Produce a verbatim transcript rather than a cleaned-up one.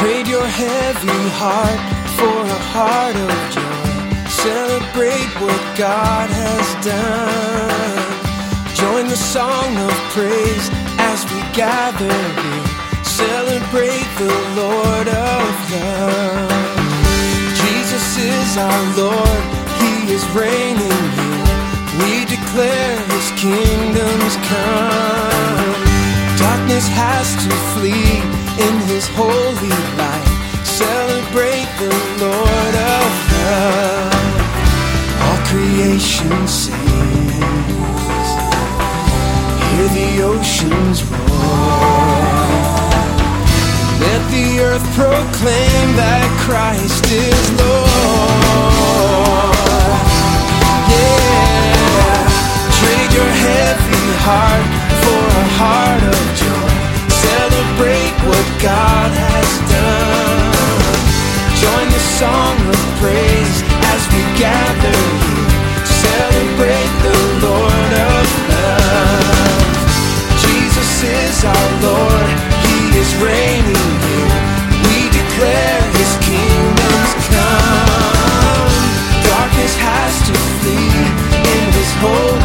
Trade your heavy heart for a heart of joy. Celebrate what God has done. Join the song of praise as we gather here. Celebrate the Lord of love. Jesus is our Lord, He is reigning here. We declare His kingdom's come. Darkness has to flee in His holy light. Celebrate the Lord of love. All creation sings. Hear the oceans roar. Let the earth proclaim that Christ is Lord. Yeah. Trade your heavy heart for a heart of joy. Celebrate what God has done. Join the song of praise as we gather here. Celebrate the Lord of love. Jesus is our Lord, He is reigning here. We declare His kingdom's come. Darkness has to flee in His holy